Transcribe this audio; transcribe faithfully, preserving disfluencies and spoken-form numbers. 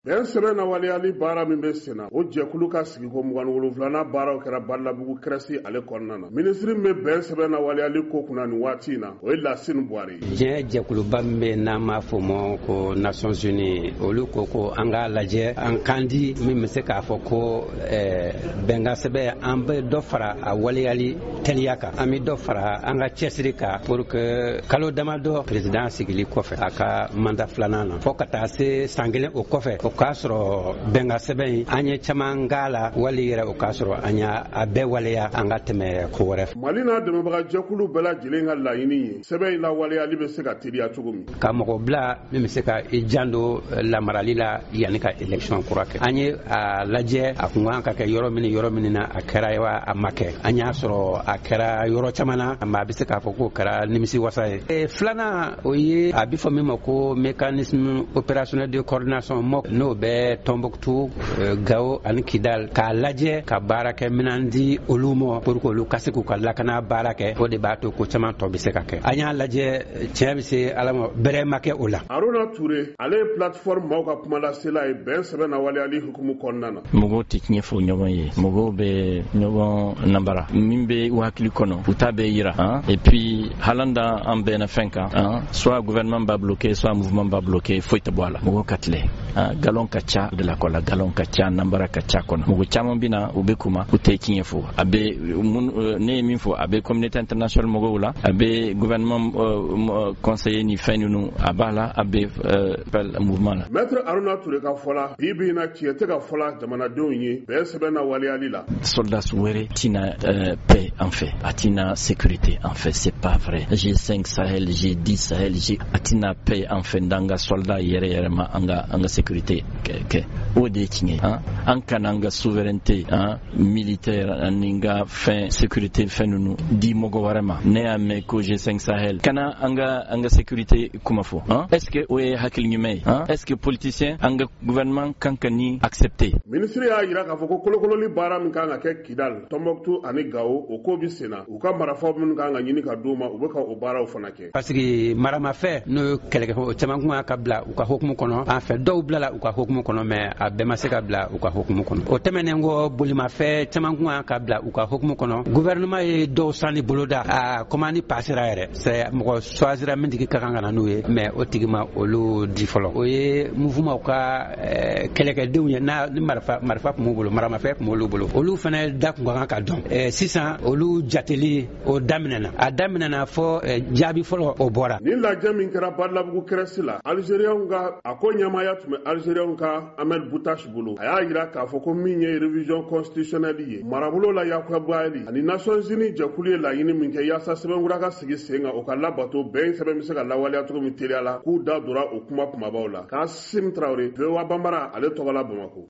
bɛn sɛbɛn na waleyali baara min bɛ senna o jɛkulu ka sigi ko mugan ni wolonwula baaraw kɛra Badalabugu Kɛrɛsi ale kɔnɔna na. Minisiri min bɛ bɛn sɛbɛn na waleyali ko kunna nin waati in na o ye Lasini Buwari ye. Diɲɛ jɛkuluba min bɛ n'an m'a fɔ ma ko Nations Unies olu ko ko an k'a lajɛ an kan di min bɛ se k'a fɔ ko bɛnkan sɛbɛn an bɛ dɔ fara a waleyali teliya kan an bɛ dɔ fara an ka cɛsiri kan pour que kalo damadɔ président sigili kɔfɛ a ka mandat filanan na fo ka taa se san kelen o kɔfɛ o k'a sɔrɔ bɛnkan sɛbɛn an ye caman k'a la wali yɛrɛ o k'a sɔrɔ an y'a a bɛɛ waleya an ka tɛmɛ ko wɛrɛ fɛ. Mali n'a dɛmɛbaga jɛkulu bɛɛ lajɛlen ka laɲini ye sɛbɛn in la waleyali bɛ se ka teliya cogo min. Ka mɔgɔ bila min bɛ se ka i jando lamarali la yanni ka élection kura kɛ. An ye a lajɛ a kun kan ka kɛ yɔrɔ min yɔrɔ min na a kɛra wa a ma kɛ. An y'a sɔrɔ a kɛra yɔrɔ caman na a bɛ se k'a fɔ k'o kɛra nimisi wasa ye. E filanan o ye a bɛ fɔ min ma ko mécanisme opérationnel de coordination M O C n'o bɛ Tombouctou, Gao ani Kidal k'a lajɛ ka baara kɛ minɛn di olu ma pour que olu ka se k'u ka lakana baara kɛ o de b'a to ko caman tɔ bɛ se ka kɛ. An y'a lajɛ tiɲɛ bɛ se ala ma bɛrɛ ma kɛ o la. Aruna Ture ale ye plateforme maaw ka kumalasela ye bɛn sɛbɛn na waleyali hukumu kɔnɔna na. Mɔgɔw tɛ tiɲɛ fɔ ɲɔgɔn ye mɔgɔw bɛ ɲɔgɔn nabara min bɛ u hakili kɔnɔ u ta bɛ yira hein? Et puis halanda an bɛnna fɛn kan hein? Soit gouvernement b'a bloqué soit mouvement b'a bloqué foyi tɛ bɔ a la mɔgɔw ka tilen hein? Galon ka ca de la kɔla galon ka ca nambara ka ca kɔnɔ mɔgɔ caman bɛ na u bɛ kuma u tɛ tiɲɛ fɔ a bɛ ne ye min fɔ a bɛ communauté internationale mɔgɔw la a bɛ gouvernement euh, conseiller ni fɛn ninnu a b'a la a bɛ euh, mouvement la. Maître Aruna Ture ka fɔ la bi bi in na tiɲɛ tɛ ka fɔ la jamanadenw ye bɛn sɛbɛn na waleyali la. Soldats wɛrɛ tina euh, paix en fait a tina sécurité en fait c'est pas vrai. G cinq Sahel G dix Sahel G a tina paix en fait danga soldat yɛrɛ yɛrɛ ma an ka an ka sécurité kɛ o de ye tiɲɛ hein? An kana an ka souveraineté hein? Militaire ani ka fɛn sécurité fɛn ninnu di mɔgɔ wɛrɛ ma ne y'a mɛn ko G cinq Sahel kana an ka an ka sécurité kuma fɔ hein? Est-ce que o ye hakili ɲuman ye hein? Est-ce que politicien an ka gouvernement kan ka ni accepter. Ministre y'a jira k'a fɔ ko kolokololi baara min kan ka kɛ Kidal, Tombouctou ani Gao o ko bi senna u ka marifaw minnu kan ka ɲini ka d'u ma u bɛ ka o baaraw fana kɛ. Parce que maramafɛn n'o kɛlɛkɛ caman kun ka bila u ka hukumu kɔnɔ en fait dɔw bilala u ka hukumu kɔnɔ mais a bɛɛ ma se ka bila u ka hukumu kɔnɔ. O tɛmɛnen kɔ bolimafɛn caman kun ka bila u ka hukumu kɔnɔ gouvernement ye dɔw sanni boloda a commande passera yɛrɛ c'est mɔgɔ choisira min tigi ka kan ka na n'u ye mais o tigi ma olu di fɔlɔ o ye mouvement ka kɛlɛkɛdenw ye n'a ni marifa marifa kun b'u bolo maramafɛn kun b'olu bolo olu fana da kun ka kan ka dɔn sisan olu jateli o daminɛna a daminɛna fɔ jaabi fɔlɔ o bɔra. Ni lajɛ min kɛra Badalabugu Kɛrɛsi la Algériens ka a ko ɲamaya tun bɛ Algériens ka Ahmed Boutache bolo a y'a jira k'a fɔ ko min ye révision constitutionnelle ye marabolo la Yakuba ani Nations Unies jɛkulu ye laɲini min kɛ yaasa sɛbɛnkura ka sigi sen kan o ka labato bɛn sɛbɛn bɛ se ka lawaleya cogo min teliya la k'u da dora o kuma kumabaw la. Kassim Traoré V O A Banbara ale tɔgɔ la Bamakɔ.